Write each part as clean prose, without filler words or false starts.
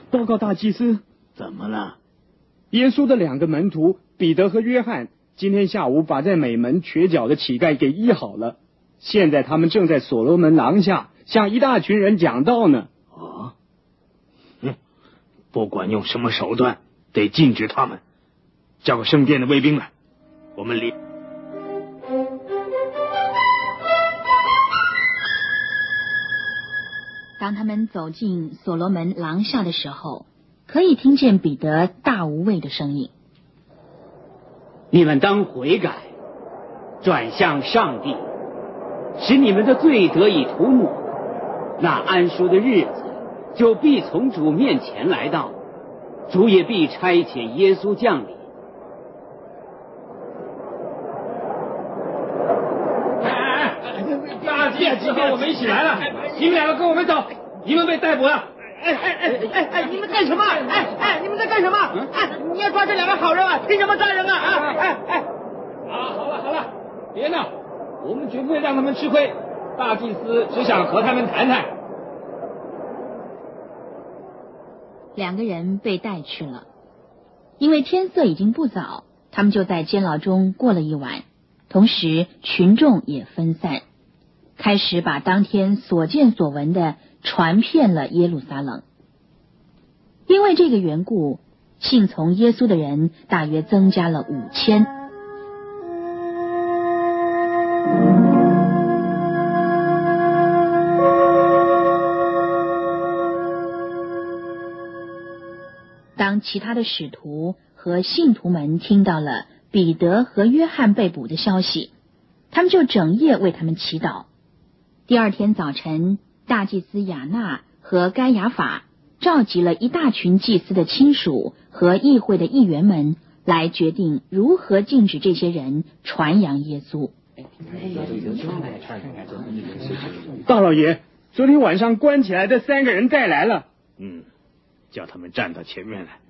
报告大祭司， 怎么了？ 耶稣的2个门徒彼得和约翰，今天下午把在美门瘸脚的乞丐给医好了。现在他们正在所罗门廊下向一大群人讲道呢。 啊，不管用什么手段，得禁止他们。叫个圣殿的卫兵来，我们离。 当他们走进所罗门廊下的时候，可以听见彼得大无畏的声音： 你们当悔改，转向上帝，使你们的罪得以涂抹，那安舒的日子就必从主面前来到，主也必差遣耶稣降临。 大祭司和我们一起来了，你们2个跟我们走，你们被逮捕了。 你们干什么？你们在干什么？你要抓这2个好人啊？凭什么抓人啊？ 好了，别闹，我们绝不会让他们吃亏。大祭司只想和他们谈谈。 2个人被带去了，因为天色已经不早，他们就在监牢中过了一晚。同时，群众也分散，开始把当天所见所闻的传遍了耶路撒冷。因为这个缘故，信从耶稣的人大约增加了5000。当其他的使徒和信徒们听到了彼得和约翰被捕的消息，他们就整夜为他们祈祷。第2天早晨，大祭司亚那和该亚法召集了一大群祭司的亲属和议会的议员们，来决定如何禁止这些人传扬耶稣。 大老爷，昨天晚上关起来的3个人带来了。 叫他们站到前面来。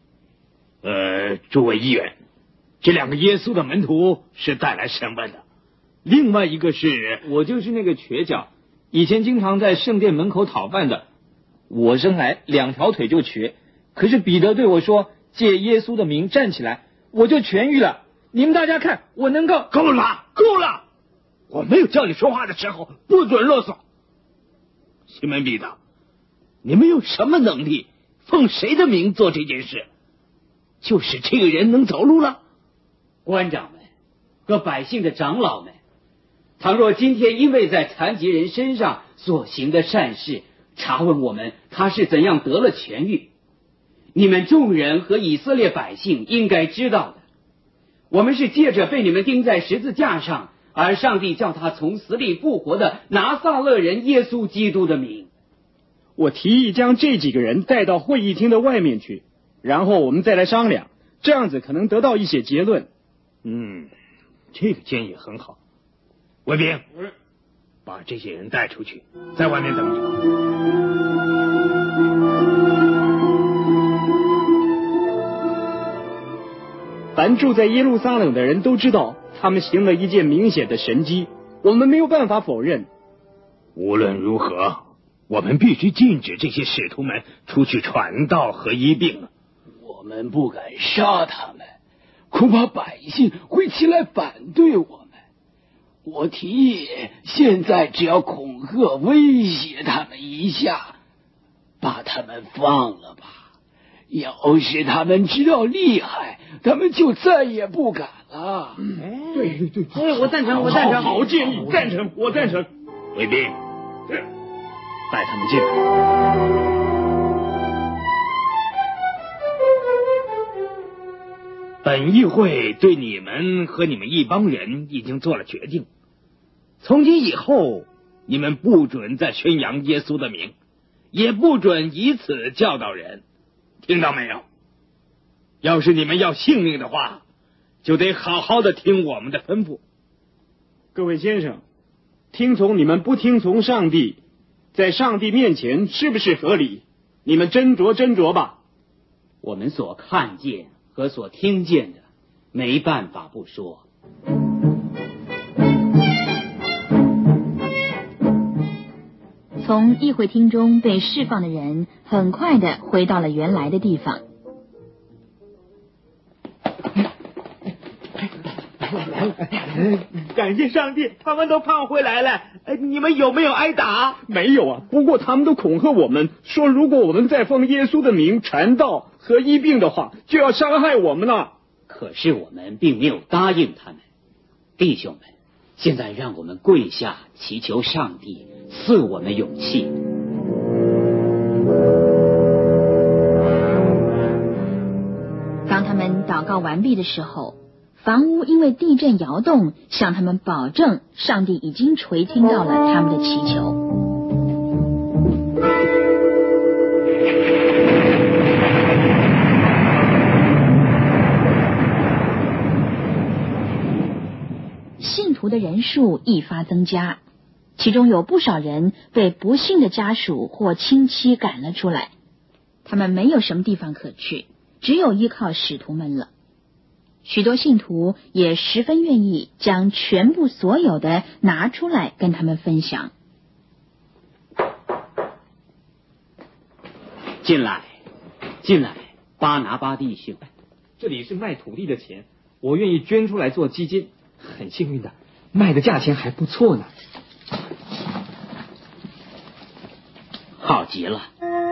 诸位议员，这2个耶稣的门徒是带来审问的，另外一个是我就是那个瘸脚，以前经常在圣殿门口讨饭的。我生来2条腿就瘸，可是彼得对我说，借耶稣的名站起来，我就痊愈了。你们大家看，我能够。 够了！我没有叫你说话的时候，不准啰嗦。西门彼得，你们有什么能力奉谁的名做这件事？就使这个人能走路了？ 官长们和百姓的长老们，倘若今天因为在残疾人身上所行的善事，查问我们他是怎样得了痊愈，你们众人和以色列百姓应该知道的，我们是借着被你们钉在十字架上，而上帝叫他从死里复活的拿撒勒人耶稣基督的名。 我提议将这几个人带到会议厅的外面去，然后我们再来商量，这样子可能得到一些结论。 这个建议很好。卫兵，把这些人带出去，在外面等你。 凡住在耶路撒冷的人都知道，他们行了一件明显的神迹，我们没有办法否认。 无论如何，我们必须禁止这些使徒们出去传道和医病。 我们不敢杀他们，恐怕百姓会起来反对我们。我提议现在只要恐吓威胁他们一下，把他们放了吧。要是他们知道厉害，他们就再也不敢了。 对，我赞成。 好建议，赞成，我赞成。卫兵，带他们进来。本议会对你们和你们一帮人已经做了决定，从今以后，你们不准再宣扬耶稣的名，也不准以此教导人，听到没有？要是你们要性命的话，就得好好的听我们的吩咐。 各位先生，听从你们不听从上帝，在上帝面前是不是合理？你们斟酌吧。 我们所看见和所听见的，没办法不说。 从议会厅中被释放的人很快的回到了原来的地方。 感谢上帝，他们都胖回来了。你们有没有挨打？ 没有啊，不过他们都恐吓我们，说如果我们再奉耶稣的名传道和医病的话，就要伤害我们了。 可是我们并没有答应他们。弟兄们，现在让我们跪下祈求上帝赐我们勇气。 当他们祷告完毕的时候，房屋因为地震摇动，向他们保证上帝已经垂听到了他们的祈求。信徒的人数一发增加，其中有不少人被不幸的家属或亲戚赶了出来，他们没有什么地方可去，只有依靠使徒们了。许多信徒也十分愿意将全部所有的拿出来跟他们分享。 进来，进来，巴拿巴弟兄， 这里是卖土地的钱，我愿意捐出来做基金。很幸运的，卖的价钱还不错呢。 好极了。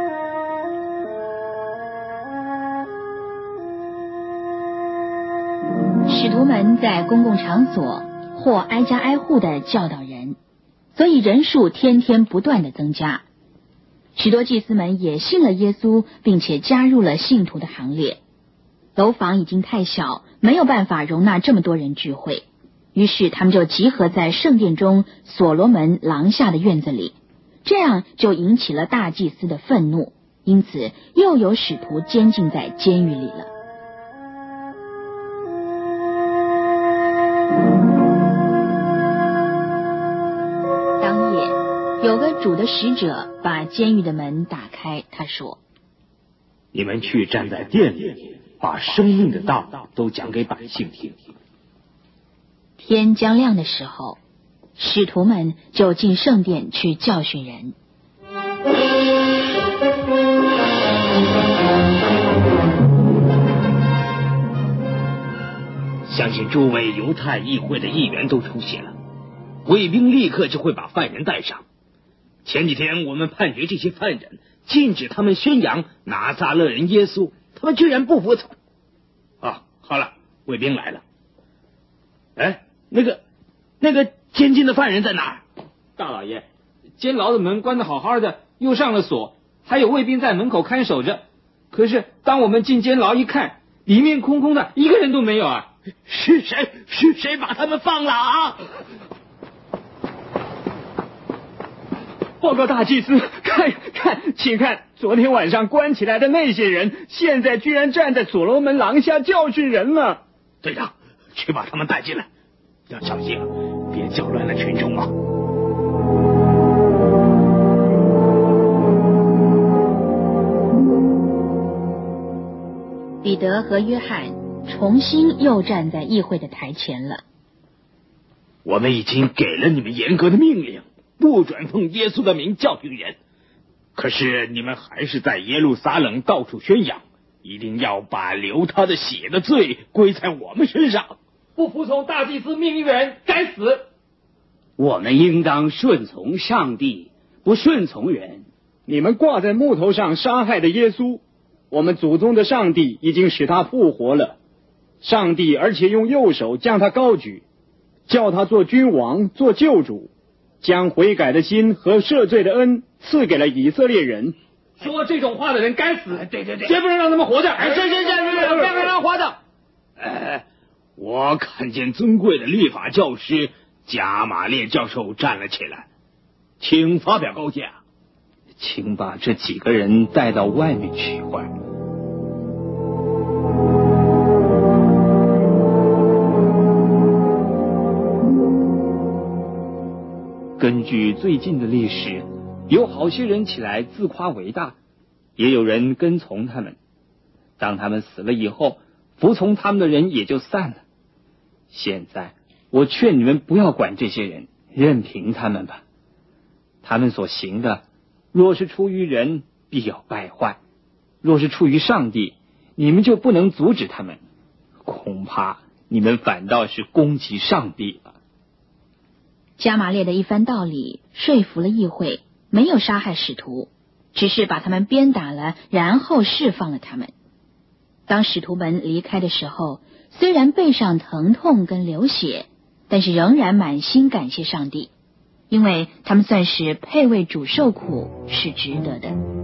使徒们在公共场所或挨家挨户的教导人，所以人数天天不断的增加。许多祭司们也信了耶稣，并且加入了信徒的行列。楼房已经太小，没有办法容纳这么多人聚会，于是他们就集合在圣殿中所罗门廊下的院子里，这样就引起了大祭司的愤怒，因此又有使徒监禁在监狱里了。当夜，有个主的使者把监狱的门打开，他说： 你们去站在殿里，把生命的道都讲给百姓听。 天将亮的时候，使徒们就进圣殿去教训人。 相信诸位犹太议会的议员都出席了，卫兵立刻就会把犯人带上。前几天我们判决这些犯人，禁止他们宣扬拿撒勒人耶稣，他们居然不服从。好了，卫兵来了。哎，那个监禁的犯人在哪儿？ 大老爷，监牢的门关得好好的，又上了锁，还有卫兵在门口看守着。可是当我们进监牢一看，里面空空的，一个人都没有啊！ 是谁把他们放了啊？ 报告大祭司，请看，昨天晚上关起来的那些人，现在居然站在所罗门廊下教训人了。 队长，去把他们带进来，要小心，别搅乱了群众啊！ 彼得和约翰重新又站在议会的台前了。 我们已经给了你们严格的命令，不准奉耶稣的名教训人，可是你们还是在耶路撒冷到处宣扬，一定要把流他的血的罪归在我们身上。 不服从大祭司命令的人该死。 我们应当顺从上帝，不顺从人。 你们挂在木头上杀害的耶稣，我们祖宗的上帝已经使他复活了。上帝而且用右手将他高举，叫他做君王，做救主，将悔改的心和赦罪的恩赐给了以色列人。说这种话的人该死！ 对， 绝不能让他们活着！ 是，别让他活着！ 我看见尊贵的律法教师加马列教授站了起来，请发表高见。 请把这几个人带到外面去一会儿。根据最近的历史，有好些人起来自夸伟大，也有人跟从他们。当他们死了以后，服从他们的人也就散了。现在我劝你们不要管这些人，任凭他们吧。 他们所行的，若是出于人，必要败坏；若是出于上帝，你们就不能阻止他们。恐怕你们反倒是攻击上帝了。 加玛列的一番道理说服了议会，没有杀害使徒，只是把他们鞭打了，然后释放了他们。当使徒们离开的时候，虽然背上疼痛跟流血，但是仍然满心感谢上帝，因为他们算是配为主受苦，是值得的。